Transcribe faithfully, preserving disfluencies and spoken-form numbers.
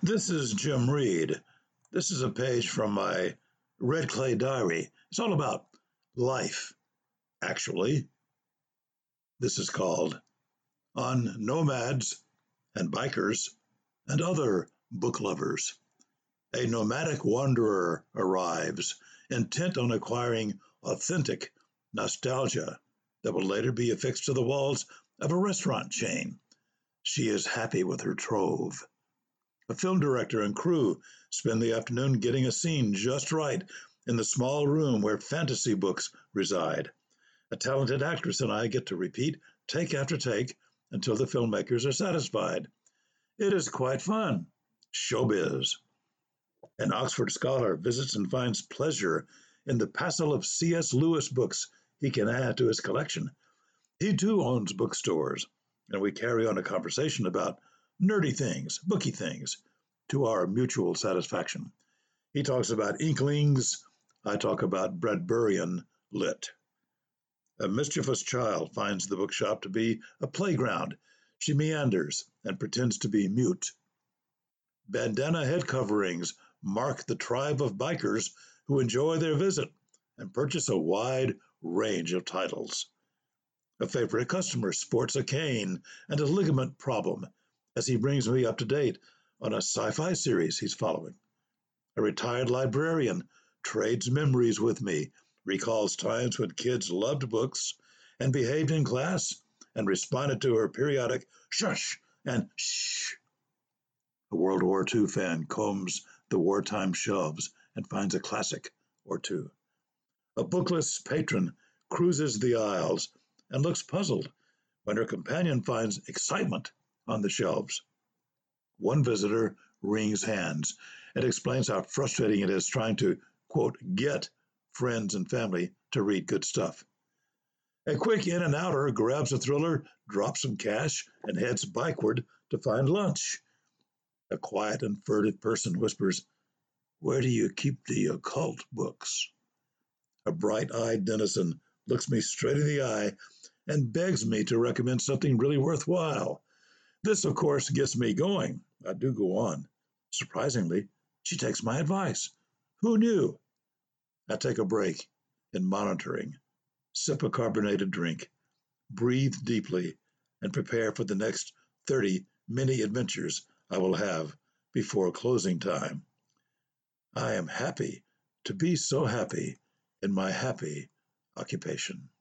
This is Jim Reed. This is a page from my Red Clay Diary. It's all about life, actually. This is called On Nomads and Bikers and Other Book Lovers. A nomadic wanderer arrives, intent on acquiring authentic nostalgia that will later be affixed to the walls of a restaurant chain. She is happy with her trove. A film director and crew spend the afternoon getting a scene just right in the small room where fantasy books reside. A talented actress and I get to repeat take after take until the filmmakers are satisfied. It is quite fun. Showbiz. An Oxford scholar visits and finds pleasure in the passel of C S. Lewis books he can add to his collection. He too owns bookstores, and we carry on a conversation about nerdy things, booky things, to our mutual satisfaction. He talks about Inklings, I talk about Bradburian lit. A mischievous child finds the bookshop to be a playground. She meanders and pretends to be mute. Bandana head coverings mark the tribe of bikers who enjoy their visit and purchase a wide range of titles. A favorite customer sports a cane and a ligament problem as he brings me up to date on a sci-fi series he's following. A retired librarian trades memories with me, recalls times when kids loved books and behaved in class and responded to her periodic shush and shh. A World War Two fan combs the wartime shelves and finds a classic or two. A bookless patron cruises the aisles and looks puzzled when her companion finds excitement on the shelves. One visitor wrings hands and explains how frustrating it is trying to, quote, get friends and family to read good stuff. A quick in and outer grabs a thriller, drops some cash, and heads bikeward to find lunch. A quiet and furtive person whispers, "Where do you keep the occult books?" A bright-eyed denizen looks me straight in the eye and begs me to recommend something really worthwhile. This, of course, gets me going. I do go on. Surprisingly, she takes my advice. Who knew? I take a break in monitoring, sip a carbonated drink, breathe deeply, and prepare for the next thirty mini adventures I will have before closing time. I am happy to be so happy in my happy occupation.